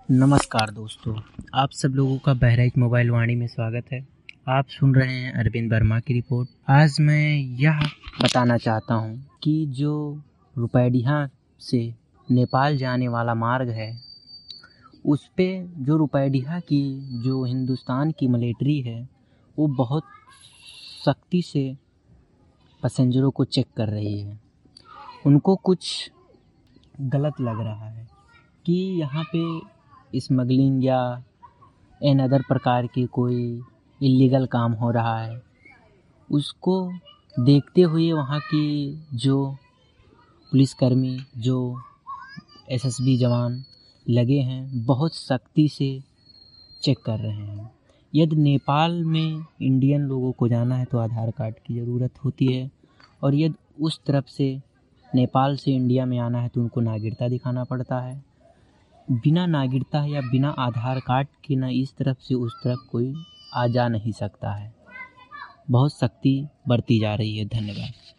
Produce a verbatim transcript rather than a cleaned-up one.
नमस्कार दोस्तों, आप सब लोगों का बहराइच मोबाइल वाणी में स्वागत है। आप सुन रहे हैं अरविंद वर्मा की रिपोर्ट। आज मैं यह बताना चाहता हूं कि जो रुपैडिहा से नेपाल जाने वाला मार्ग है, उस पे जो रुपैडिहा की जो हिंदुस्तान की मिलिट्री है, वो बहुत सख्ती से पैसेंजरों को चेक कर रही है। उनको कुछ गलत लग रहा है कि यहाँ पे स्मगलिंग या एन अदर प्रकार की कोई इल्लीगल काम हो रहा है। उसको देखते हुए वहाँ की जो पुलिसकर्मी, जो एसएसबी जवान लगे हैं, बहुत सख्ती से चेक कर रहे हैं। यदि नेपाल में इंडियन लोगों को जाना है तो आधार कार्ड की ज़रूरत होती है, और यदि उस तरफ से नेपाल से इंडिया में आना है तो उनको नागरिकता दिखाना पड़ता है। बिना नागरिकता या बिना आधार कार्ड के ना इस तरफ से उस तरफ कोई आ जा नहीं सकता है। बहुत सख्ती बरती जा रही है। धन्यवाद।